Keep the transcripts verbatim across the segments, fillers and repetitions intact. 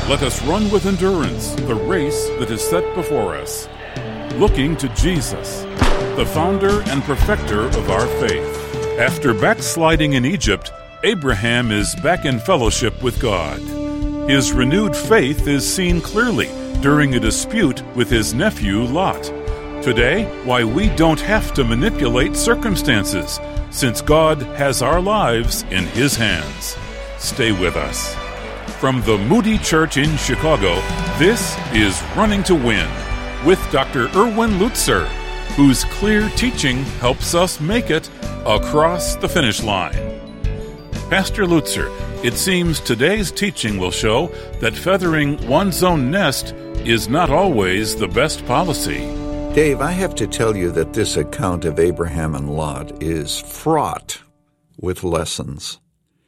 Let us run with endurance the race that is set before us, looking to Jesus, the founder and perfecter of our faith. After backsliding in Egypt, Abraham is back in fellowship with God. His renewed faith is seen clearly during a dispute with his nephew Lot. Today, why we don't have to manipulate circumstances, since God has our lives in His hands. Stay with us. From the Moody Church in Chicago, this is Running to Win with Doctor Erwin Lutzer, whose clear teaching helps us make it across the finish line. Pastor Lutzer, it seems today's teaching will show that feathering one's own nest is not always the best policy. Dave, I have to tell you that this account of Abraham and Lot is fraught with lessons.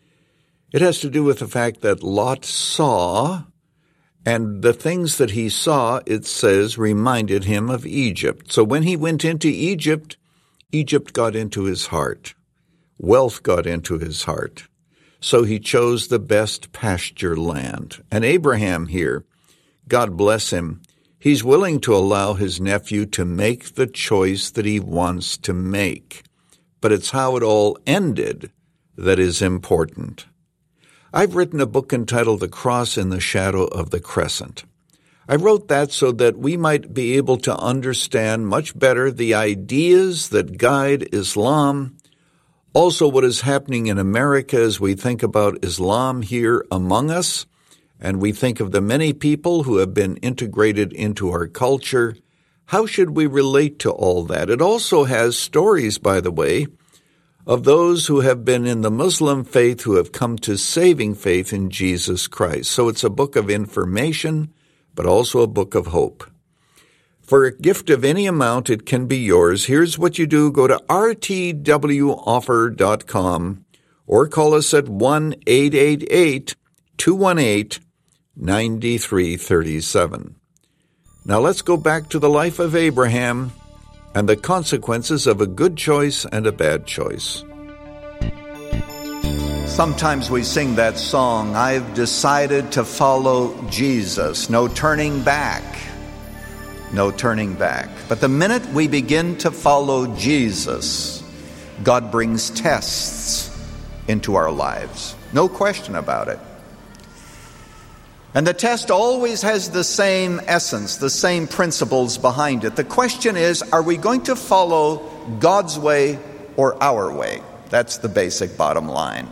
It has to do with the fact that Lot saw, and the things that he saw, it says, reminded him of Egypt. So when he went into Egypt, Egypt got into his heart. Wealth got into his heart. So he chose the best pasture land. And Abraham here, God bless him, he's willing to allow his nephew to make the choice that he wants to make. But it's how it all ended that is important. I've written a book entitled The Cross in the Shadow of the Crescent. I wrote that so that we might be able to understand much better the ideas that guide Islam, also what is happening in America as we think about Islam here among us, and we think of the many people who have been integrated into our culture. How should we relate to all that? It also has stories, by the way, of those who have been in the Muslim faith who have come to saving faith in Jesus Christ. So it's a book of information, but also a book of hope. For a gift of any amount, it can be yours. Here's what you do. Go to r t w offer dot com or call us at one eight eight eight, two one eight, nine three three seven. Now let's go back to the life of Abraham and the consequences of a good choice and a bad choice. Sometimes we sing that song, I've decided to follow Jesus. No turning back. No turning back. But the minute we begin to follow Jesus, God brings tests into our lives. No question about it. And the test always has the same essence, the same principles behind it. The question is, are we going to follow God's way or our way? That's the basic bottom line.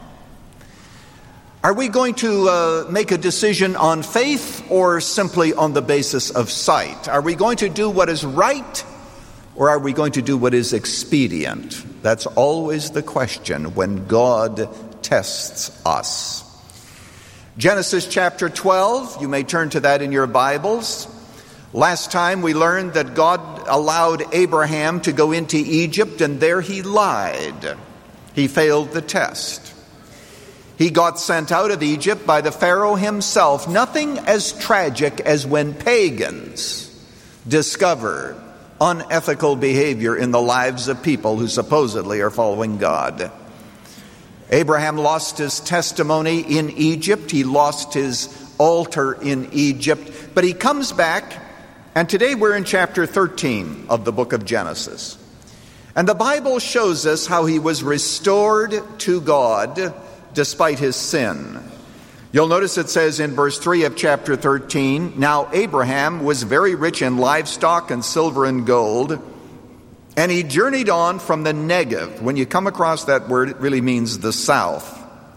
Are we going to uh, make a decision on faith or simply on the basis of sight? Are we going to do what is right or are we going to do what is expedient? That's always the question when God tests us. Genesis chapter twelve, you may turn to that in your Bibles. Last time we learned that God allowed Abraham to go into Egypt and there he lied. He failed the test. He got sent out of Egypt by the Pharaoh himself. Nothing as tragic as when pagans discover unethical behavior in the lives of people who supposedly are following God. Abraham lost his testimony in Egypt. He lost his altar in Egypt. But he comes back, and today we're in chapter thirteen of the book of Genesis. And the Bible shows us how he was restored to God despite his sin. You'll notice it says in verse three of chapter thirteen, now Abraham was very rich in livestock and silver and gold, and he journeyed on from the Negev. When you come across that word, it really means the south.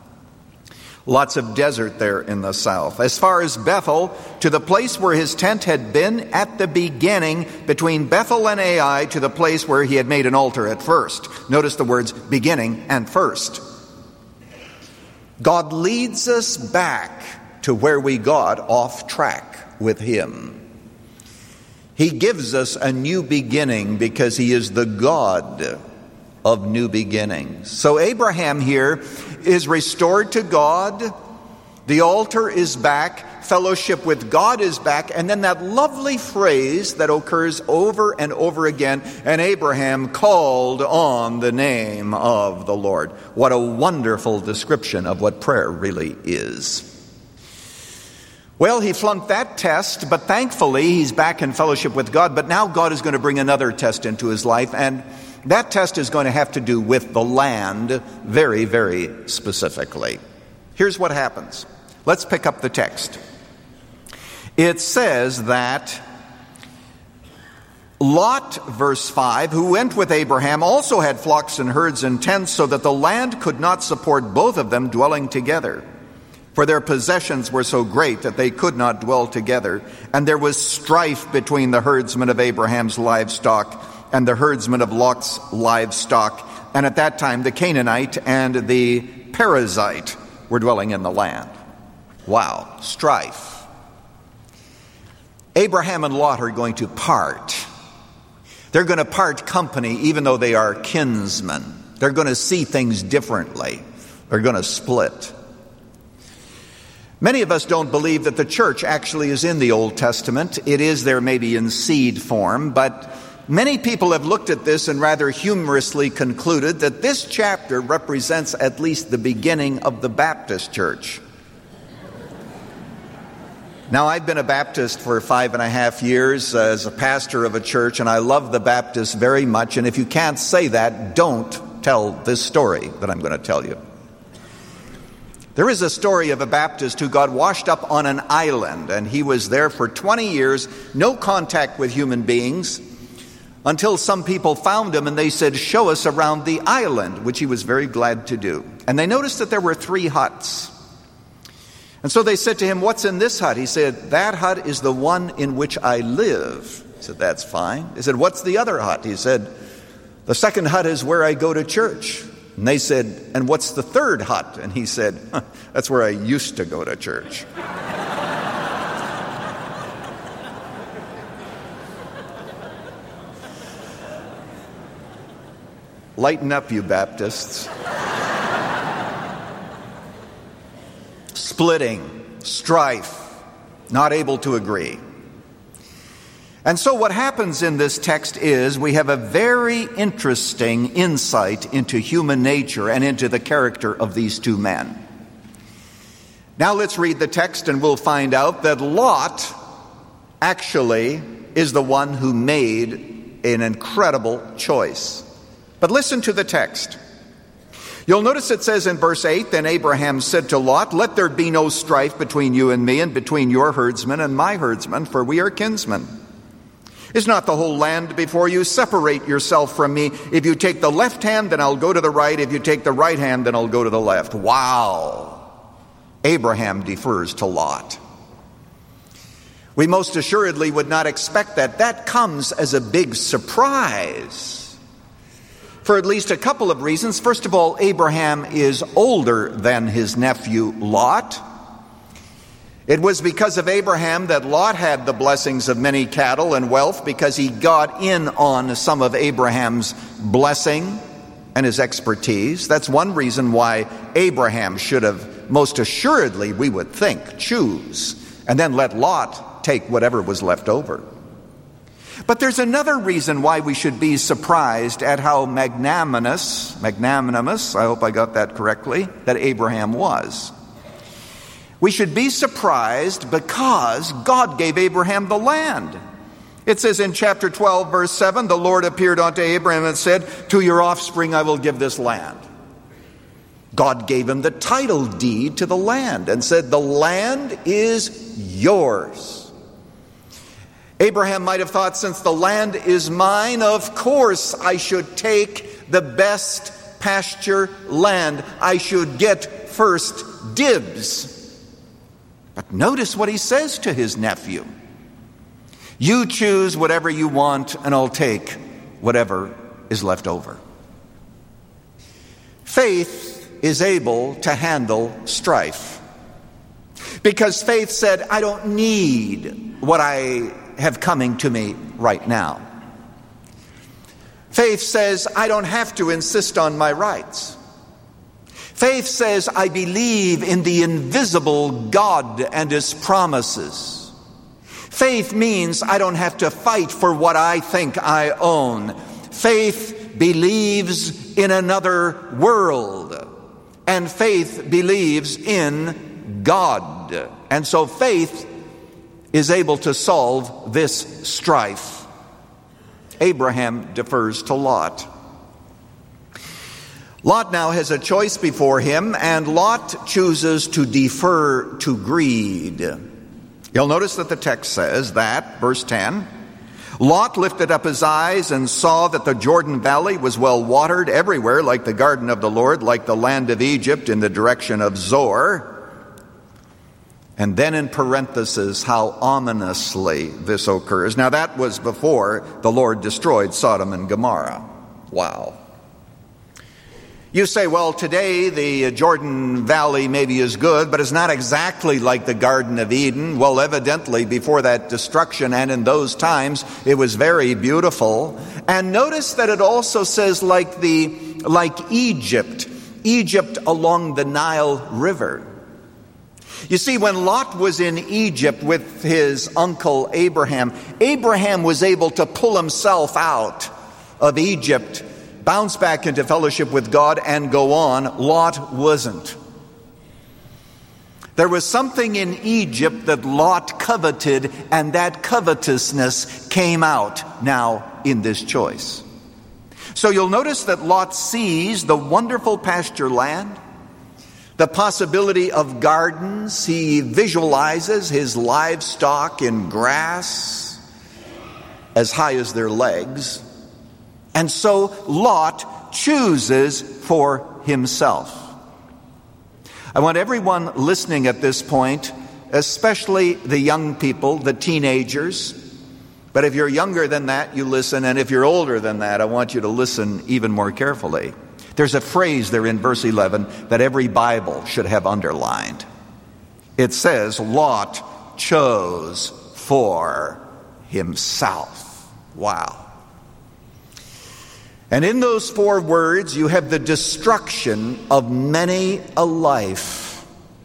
Lots of desert there in the south. As far as Bethel, to the place where his tent had been at the beginning, between Bethel and Ai, to the place where he had made an altar at first. Notice the words beginning and first. God leads us back to where we got off track with him. He gives us a new beginning because he is the God of new beginnings. So Abraham here is restored to God. The altar is back. Fellowship with God is back. And then that lovely phrase that occurs over and over again, and Abraham called on the name of the Lord. What a wonderful description of what prayer really is. Well, he flunked that test, but thankfully he's back in fellowship with God. But now God is going to bring another test into his life, and that test is going to have to do with the land very, very specifically. Here's what happens. Let's pick up the text. It says that Lot, verse five, who went with Abraham, also had flocks and herds and tents, so that the land could not support both of them dwelling together. For their possessions were so great that they could not dwell together. And there was strife between the herdsmen of Abraham's livestock and the herdsmen of Lot's livestock. And at that time the Canaanite and the Perizzite were dwelling in the land. Wow, strife. Abraham and Lot are going to part. They're going to part company even though they are kinsmen. They're going to see things differently. They're going to split. Many of us don't believe that the church actually is in the Old Testament. It is there maybe in seed form, but many people have looked at this and rather humorously concluded that this chapter represents at least the beginning of the Baptist church. Now, I've been a Baptist for five and a half years as a pastor of a church, and I love the Baptists very much. And if you can't say that, don't tell this story that I'm going to tell you. There is a story of a Baptist who got washed up on an island, and he was there for twenty years, no contact with human beings, until some people found him and they said, "Show us around the island," which he was very glad to do. And they noticed that there were three huts. And so they said to him, "What's in this hut?" He said, "That hut is the one in which I live." He said, "That's fine." They said, "What's the other hut?" He said, "The second hut is where I go to church." And they said, "And what's the third hut?" And he said, huh, "That's where I used to go to church." Lighten up, you Baptists. Splitting, strife, not able to agree. And so what happens in this text is we have a very interesting insight into human nature and into the character of these two men. Now let's read the text and we'll find out that Lot actually is the one who made an incredible choice. But listen to the text. You'll notice it says in verse eight, "Then Abraham said to Lot, 'Let there be no strife between you and me, and between your herdsmen and my herdsmen, for we are kinsmen. Is not the whole land before you? Separate yourself from me. If you take the left hand, then I'll go to the right. If you take the right hand, then I'll go to the left.'" Wow! Abraham defers to Lot. We most assuredly would not expect that. That comes as a big surprise, for at least a couple of reasons. First of all, Abraham is older than his nephew Lot. It was because of Abraham that Lot had the blessings of many cattle and wealth, because he got in on some of Abraham's blessing and his expertise. That's one reason why Abraham should have, most assuredly, we would think, choose, and then let Lot take whatever was left over. But there's another reason why we should be surprised at how magnanimous, magnanimous, I hope I got that correctly, that Abraham was. We should be surprised because God gave Abraham the land. It says in chapter twelve, verse seven, "The Lord appeared unto Abraham and said, 'To your offspring I will give this land.'" God gave him the title deed to the land and said, "The land is yours." Abraham might have thought, since the land is mine, of course I should take the best pasture land. I should get first dibs. But notice what he says to his nephew. "You choose whatever you want, and I'll take whatever is left over." Faith is able to handle strife, because faith said, "I don't need what I have coming to me right now." Faith says, "I don't have to insist on my rights." Faith says, "I believe in the invisible God and His promises." Faith means I don't have to fight for what I think I own. Faith believes in another world, and faith believes in in God. And so faith is able to solve this strife. Abraham defers to Lot. Lot now has a choice before him, and Lot chooses to defer to greed. You'll notice that the text says that, verse ten, Lot lifted up his eyes and saw that the Jordan Valley was well watered everywhere, like the garden of the Lord, like the land of Egypt in the direction of Zoar. And then in parentheses, how ominously this occurs. Now that was before the Lord destroyed Sodom and Gomorrah. Wow. You say, well, today the Jordan Valley maybe is good, but it's not exactly like the Garden of Eden. Well, evidently, before that destruction and in those times, it was very beautiful. And notice that it also says like the like Egypt, Egypt along the Nile River. You see, when Lot was in Egypt with his uncle Abraham, Abraham was able to pull himself out of Egypt, bounce back into fellowship with God, and go on. Lot wasn't. There was something in Egypt that Lot coveted, and that covetousness came out now in this choice. So you'll notice that Lot sees the wonderful pasture land, the possibility of gardens. He visualizes his livestock in grass as high as their legs. And so Lot chooses for himself. I want everyone listening at this point, especially the young people, the teenagers, but if you're younger than that, you listen, and if you're older than that, I want you to listen even more carefully. There's a phrase there in verse eleven that every Bible should have underlined. It says, Lot chose for himself. Wow. And in those four words, you have the destruction of many a life.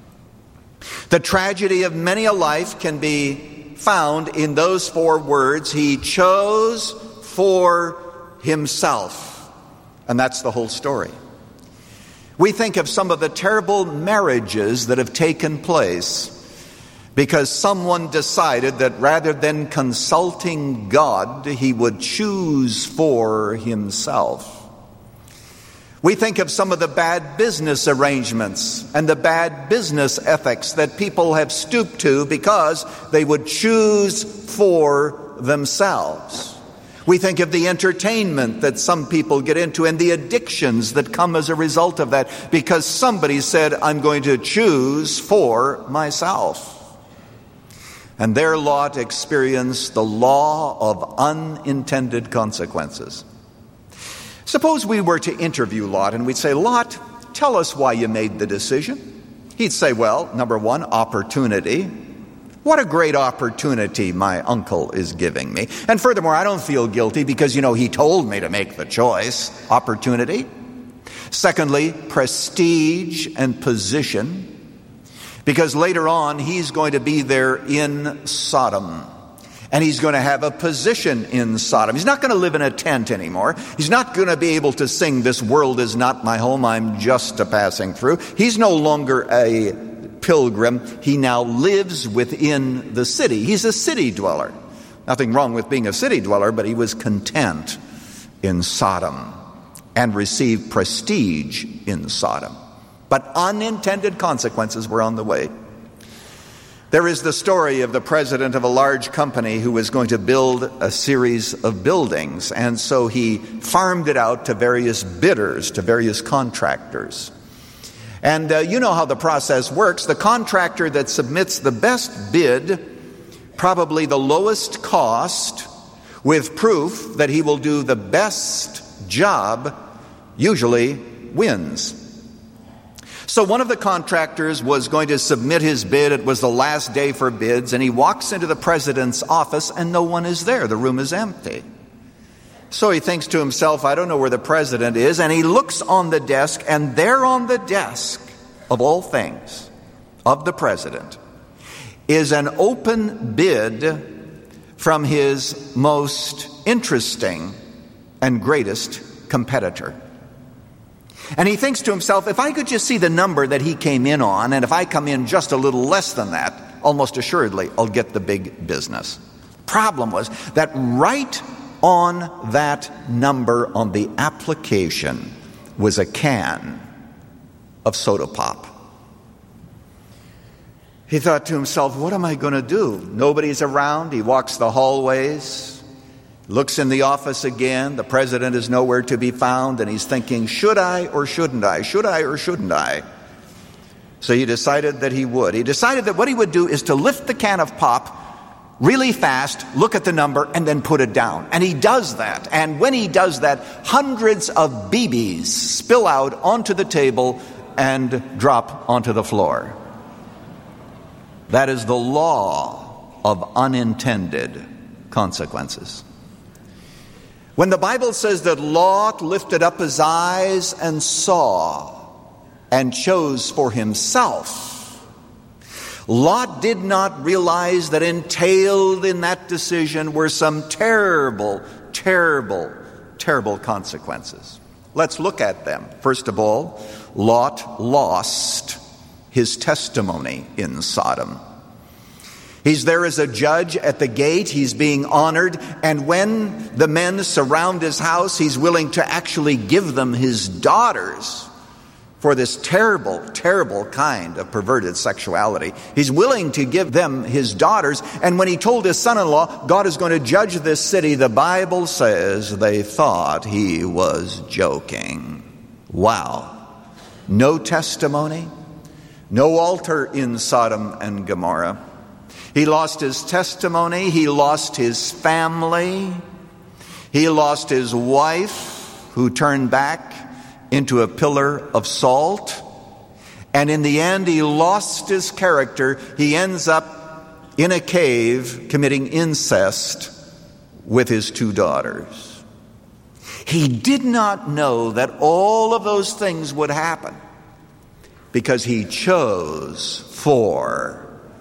The tragedy of many a life can be found in those four words. He chose for himself. And that's the whole story. We think of some of the terrible marriages that have taken place because someone decided that rather than consulting God, he would choose for himself. We think of some of the bad business arrangements and the bad business ethics that people have stooped to because they would choose for themselves. We think of the entertainment that some people get into and the addictions that come as a result of that because somebody said, I'm going to choose for myself. And there Lot experienced the law of unintended consequences. Suppose we were to interview Lot and we'd say, Lot, tell us why you made the decision. He'd say, well, number one, opportunity. What a great opportunity my uncle is giving me. And furthermore, I don't feel guilty because, you know, he told me to make the choice. Opportunity. Secondly, prestige and position. Because later on, he's going to be there in Sodom. And he's going to have a position in Sodom. He's not going to live in a tent anymore. He's not going to be able to sing, this world is not my home, I'm just a passing through. He's no longer a pilgrim. He now lives within the city. He's a city dweller. Nothing wrong with being a city dweller, but he was content in Sodom and received prestige in Sodom. But unintended consequences were on the way. There is the story of the president of a large company who was going to build a series of buildings, and so he farmed it out to various bidders, to various contractors. And uh, you know how the process works. The contractor that submits the best bid, probably the lowest cost, with proof that he will do the best job, usually wins. So one of the contractors was going to submit his bid. It was the last day for bids, and he walks into the president's office, and no one is there. The room is empty. So he thinks to himself, I don't know where the president is, and he looks on the desk, and there on the desk, of all things, of the president, is an open bid from his most interesting and greatest competitor. And he thinks to himself, if I could just see the number that he came in on, and if I come in just a little less than that, almost assuredly I'll get the big business. Problem was that right on that number on the application was a can of soda pop. He thought to himself, what am I going to do? Nobody's around. He walks the hallways, looks in the office again. The president is nowhere to be found, and he's thinking, should I or shouldn't I? Should I or shouldn't I? So he decided that he would. He decided that what he would do is to lift the can of pop really fast, look at the number, and then put it down. And he does that. And when he does that, hundreds of B Bs spill out onto the table and drop onto the floor. That is the law of unintended consequences. When the Bible says that Lot lifted up his eyes and saw and chose for himself, Lot did not realize that entailed in that decision were some terrible, terrible, terrible consequences. Let's look at them. First of all, Lot lost his testimony in Sodom. He's there as a judge at the gate. He's being honored. And when the men surround his house, he's willing to actually give them his daughters for this terrible, terrible kind of perverted sexuality. He's willing to give them his daughters. And when he told his son-in-law, God is going to judge this city, the Bible says they thought he was joking. Wow. No testimony, no altar in Sodom and Gomorrah. He lost his testimony. He lost his family. He lost his wife, who turned back into a pillar of salt. And in the end, he lost his character. He ends up in a cave committing incest with his two daughters. He did not know that all of those things would happen because he chose for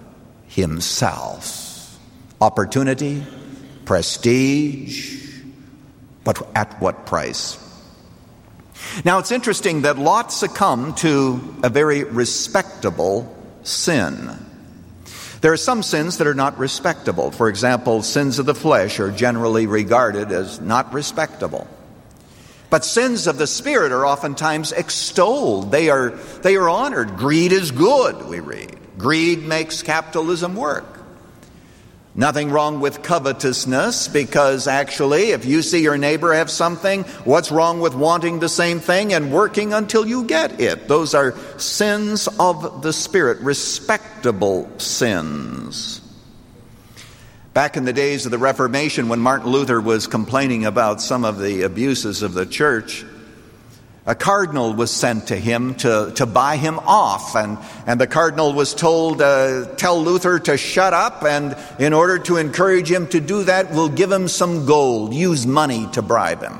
himself opportunity, prestige, but at what price? Now, it's interesting that Lot succumbed to a very respectable sin. There are some sins that are not respectable. For example, sins of the flesh are generally regarded as not respectable. But sins of the Spirit are oftentimes extolled. They are, they are honored. Greed is good, we read. Greed makes capitalism work. Nothing wrong with covetousness, because actually, if you see your neighbor have something, what's wrong with wanting the same thing and working until you get it? Those are sins of the Spirit, respectable sins. Back in the days of the Reformation, when Martin Luther was complaining about some of the abuses of the church, a cardinal was sent to him to, to buy him off. And, and the cardinal was told, uh, tell Luther to shut up, and in order to encourage him to do that, we'll give him some gold, use money to bribe him.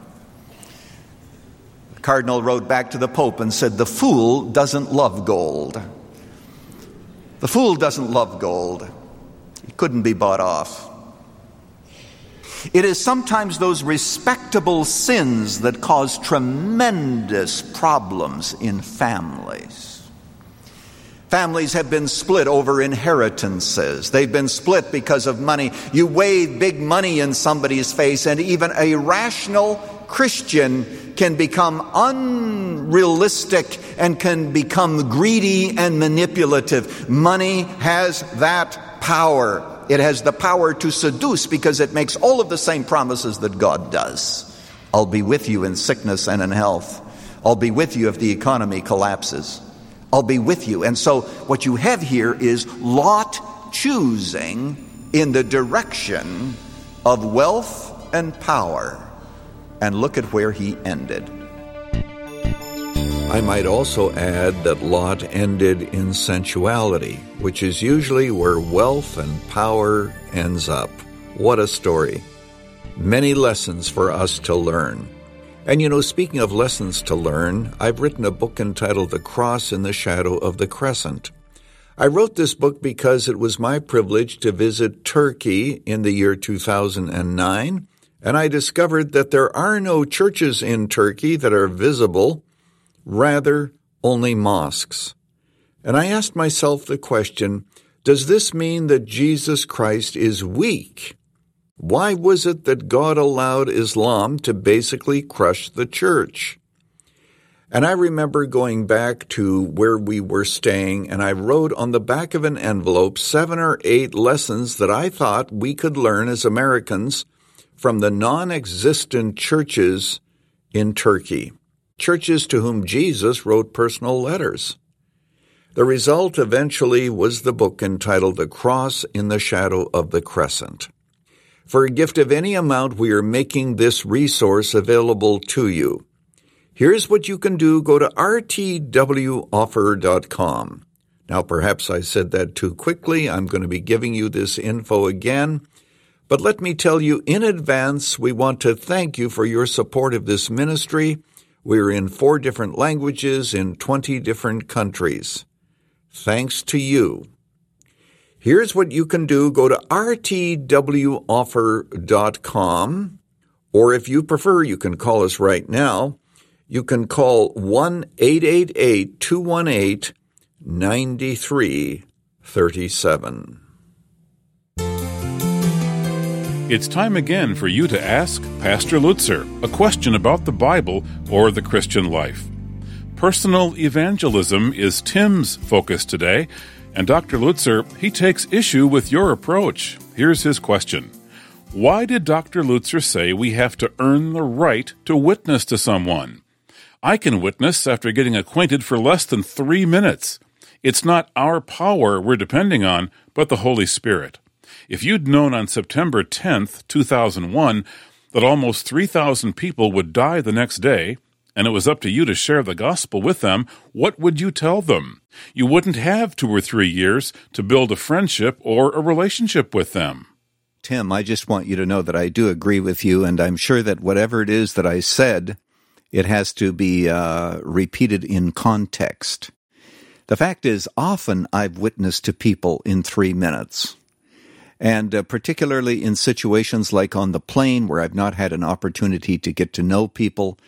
The cardinal wrote back to the Pope and said, the fool doesn't love gold. The fool doesn't love gold. It couldn't be bought off. It is sometimes those respectable sins that cause tremendous problems in families. Families have been split over inheritances. They've been split because of money. You wave big money in somebody's face, and even a rational Christian can become unrealistic and can become greedy and manipulative. Money has that power. It has the power to seduce because it makes all of the same promises that God does. I'll be with you in sickness and in health. I'll be with you if the economy collapses. I'll be with you. And so what you have here is Lot choosing in the direction of wealth and power. And look at where he ended. I might also add that Lot ended in sensuality, which is usually where wealth and power ends up. What a story. Many lessons for us to learn. And you know, speaking of lessons to learn, I've written a book entitled The Cross in the Shadow of the Crescent. I wrote this book because it was my privilege to visit Turkey in the year two thousand nine, and I discovered that there are no churches in Turkey that are visible, rather only mosques. And I asked myself the question, does this mean that Jesus Christ is weak? Why was it that God allowed Islam to basically crush the church? And I remember going back to where we were staying, and I wrote on the back of an envelope seven or eight lessons that I thought we could learn as Americans from the non-existent churches in Turkey, churches to whom Jesus wrote personal letters. The result eventually was the book entitled The Cross in the Shadow of the Crescent. For a gift of any amount, we are making this resource available to you. Here's what you can do. Go to r t w offer dot com. Now, perhaps I said that too quickly. I'm going to be giving you this info again. But let me tell you in advance, we want to thank you for your support of this ministry. We're in four different languages in twenty different countries. Thanks to you. Here's what you can do. Go to r t w offer dot com, or if you prefer, you can call us right now. You can call one eight eight eight, two one eight, nine three three seven. It's time again for you to ask Pastor Lutzer a question about the Bible or the Christian life. Personal evangelism is Tim's focus today, and Doctor Lutzer, he takes issue with your approach. Here's his question. Why did Doctor Lutzer say we have to earn the right to witness to someone? I can witness after getting acquainted for less than three minutes. It's not our power we're depending on, but the Holy Spirit. If you'd known on September tenth, two thousand one, that almost three thousand people would die the next day, and it was up to you to share the gospel with them, what would you tell them? You wouldn't have two or three years to build a friendship or a relationship with them. Tim, I just want you to know that I do agree with you, and I'm sure that whatever it is that I said, it has to be uh, repeated in context. The fact is, often I've witnessed to people in three minutes. And uh, particularly in situations like on the plane where I've not had an opportunity to get to know people.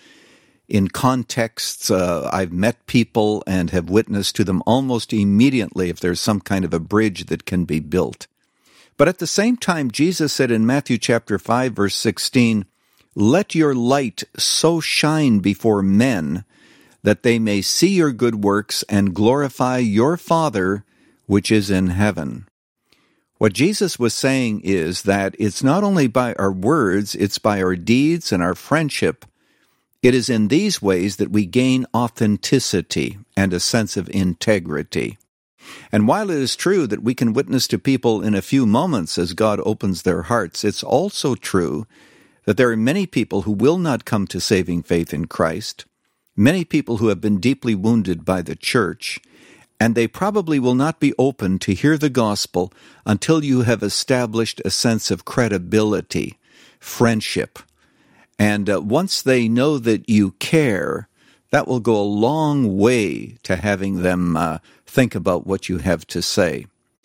In contexts, uh, I've met people and have witnessed to them almost immediately if there's some kind of a bridge that can be built. But at the same time, Jesus said in Matthew chapter five, verse sixteen, "Let your light so shine before men that they may see your good works and glorify your Father which is in heaven." What Jesus was saying is that it's not only by our words, it's by our deeds and our friendship. It is in these ways that we gain authenticity and a sense of integrity. And while it is true that we can witness to people in a few moments as God opens their hearts, it's also true that there are many people who will not come to saving faith in Christ, many people who have been deeply wounded by the church, and they probably will not be open to hear the gospel until you have established a sense of credibility, friendship. And uh, once they know that you care, that will go a long way to having them uh, think about what you have to say.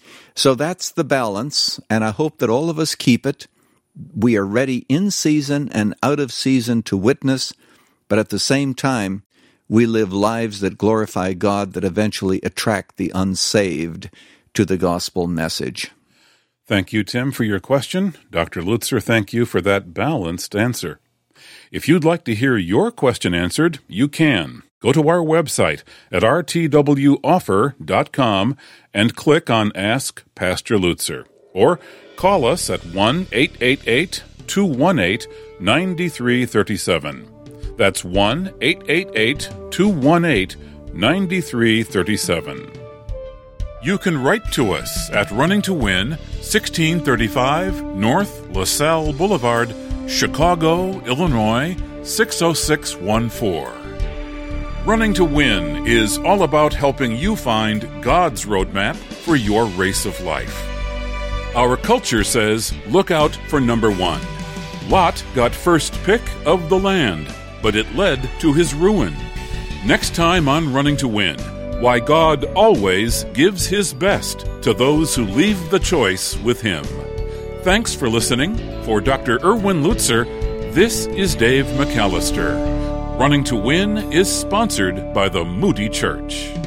So that's the balance, and I hope that all of us keep it. We are ready in season and out of season to witness, but at the same time, we live lives that glorify God, that eventually attract the unsaved to the gospel message. Thank you, Tim, for your question. Doctor Lutzer, thank you for that balanced answer. If you'd like to hear your question answered, you can. Go to our website at r t w offer dot com and click on Ask Pastor Lutzer. Or call us at one eight eight eight, two one eight, nine three three seven. That's one eight eight eight, two one eight, nine three three seven. You can write to us at Running to Win, sixteen thirty-five North LaSalle Boulevard, Chicago, Illinois, six oh six one four. Running to Win is all about helping you find God's roadmap for your race of life. Our culture says, look out for number one. Lot got first pick of the land, but it led to his ruin. Next time on Running to Win, why God always gives his best to those who leave the choice with him. Thanks for listening. For Doctor Erwin Lutzer, this is Dave McAllister. Running to Win is sponsored by the Moody Church.